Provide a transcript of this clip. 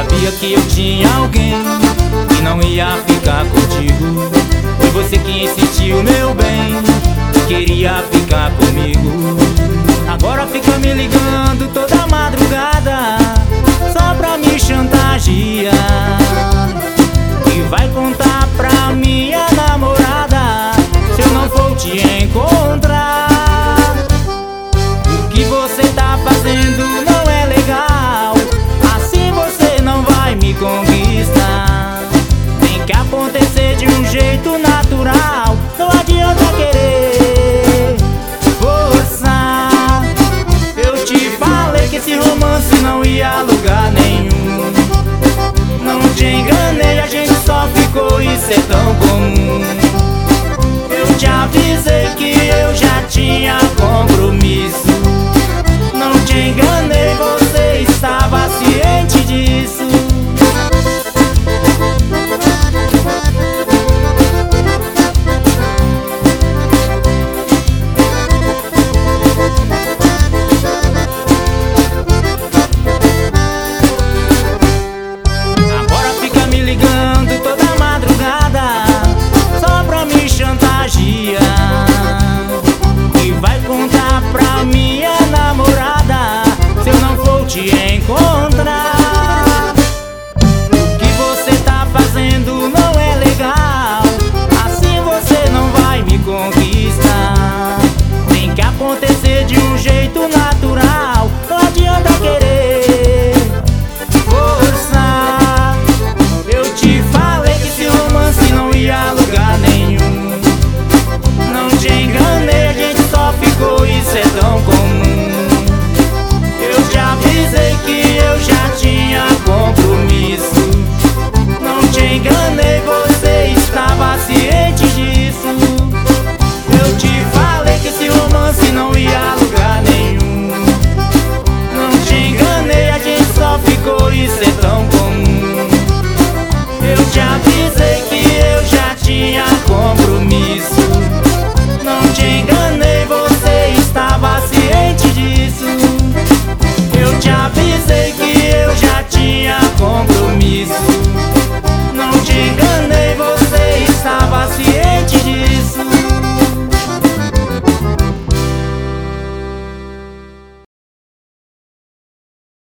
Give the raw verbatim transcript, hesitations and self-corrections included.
Sabia que eu tinha alguém que não ia ficar contigo. Foi você que insistiu, meu bem, que queria ficar comigo. Agora fica me ligando toda madrugada só pra me chantagear, e vai contar pra minha namorada se eu não for te encontrar. O que você tá fazendo não é legal, assim você não vai me conquistar. Tem que acontecer de um jeito natural, não adianta querer forçar. Eu te falei que esse romance não ia a lugar nenhum. Não te enganei, a gente só ficou, isso é tão comum. Eu te avisei que eu já tinha compromisso. Não te enganei, você estava ciente disso. Agora fica me ligando toda madrugada só pra me chantagear, e vai contar pra minha namorada se eu não for te encontrar.